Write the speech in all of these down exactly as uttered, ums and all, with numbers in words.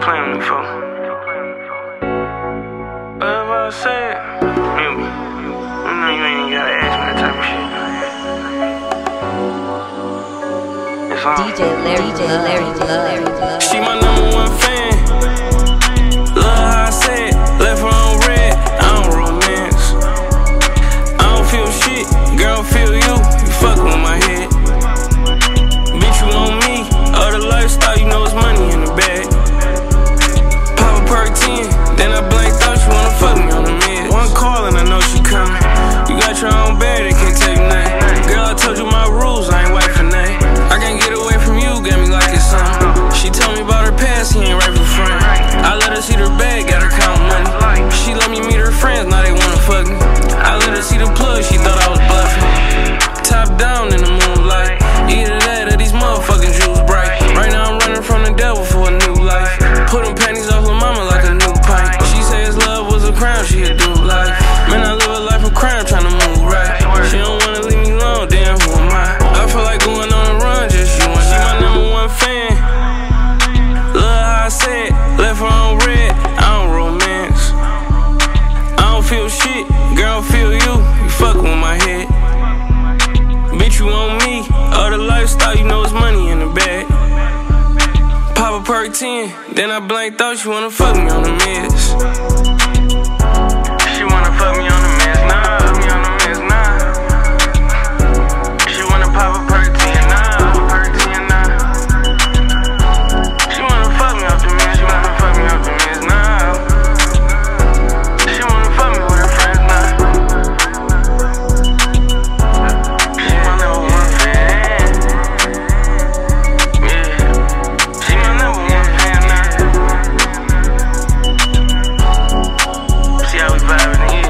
playing with me for? Whatever I said, you, you know you ain't even gotta ask me that type of shit. It's on. D J Larry, D J Larry, Larry, Larry. She my number one fan. Love how I said, left her on red. I don't romance. I don't feel shit, girl, feel you. You fuckin' with my head. Bitch, you on me. Other lifestyle, you know it's money in the bag. Pop a perk ten, then I blanked out. She wanna fuck me on the meds. One call and I know she coming. You got your own bed, they can't tell you nothing. Girl, I told you my rules, I ain't wife for nothing. I can't get away from you, got me like it's something. She told me about her past, he ain't right for front. I let her see her bag, got her count money. She let me meet her friends, now they wanna fuck me. I let her see the plug, she thought I was bluffing. Top down in the moonlight. Either that or these motherfucking jewels bright. Right now I'm running from the devil for a new life. Put them panties off her mama like a new pint. She says love was a crime, she'd do life. Man, I live a life of crime, tryna move right. She don't wanna leave me alone, damn, who am I? I feel like going on a run, just you and I. She my number one fan. Love how I said, left her on red. I don't romance. I don't feel shit, girl, feel you. You fuckin' with my head. Bitch, you on me. Other lifestyle, you know it's money in the bag. Pop a perk ten, then I blanked out. She wanna fuck me on the meds. She wanna fuck me on the meds, nah. Fuck me on the meds, nah. She wanna pop a perk ten, nah. Perk ten, nah. She wanna fuck me off the meds. She wanna fuck me off the meds, nah. She wanna fuck me with her friends, nah. She my number one fan. Yeah. She my number one fan now. See how we vibing here.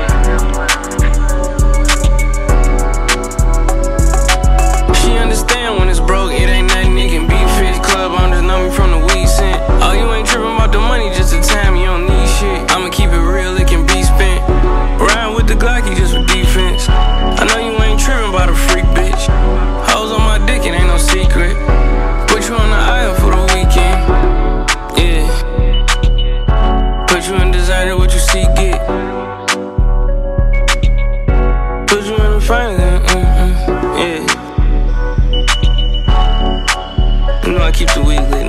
She understand when it's broke, it ain't nothing, it can be fixed. Club owners know me from the weed scent. Oh, you ain't tripping about the money, just the time, you don't need shit. I'ma keep it real, it can be spent. Riding with the Glocky just for defense. I know you ain't tripping about a freak bitch. Hoes on my dick, it ain't no secret. Put you on the aisle for the weekend. Yeah. Put you in designer, what you see get. Put you in the finest, uh, uh, yeah. You know I keep the weed lit.